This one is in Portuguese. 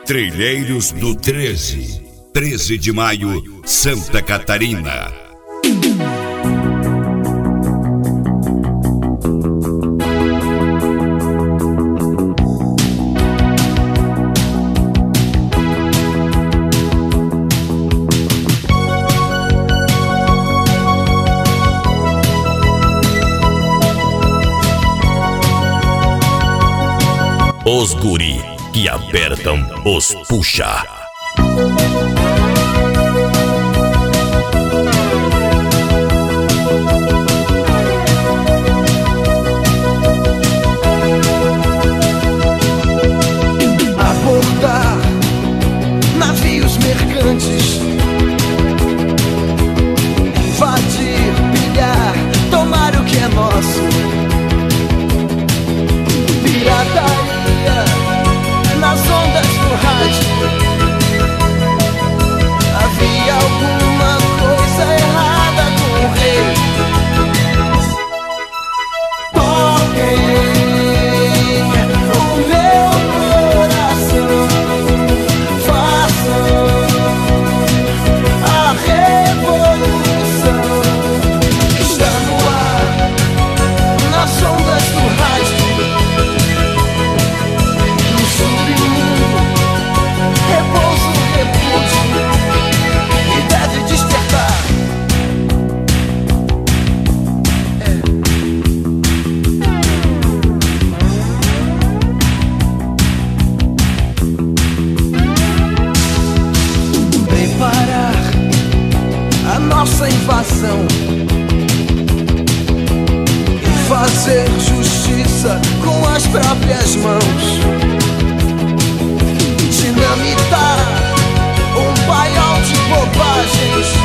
Trilheiros do 13, 13 de maio, Santa Catarina. Os guri que apertam os puxa. Abordar navios mercantes, invadir, pilhar, tomar o que é nosso. Pirataria nas ondas do rádio. Havia alguma coisa errada com o rei. Toquem o meu coração, façam a revolução. Está no ar, nas ondas do rádio. Repouso, repúdio, e deve despertar. Preparar a nossa invasão e fazer justiça com as próprias mãos. Dinamitar um paiol de bobagens.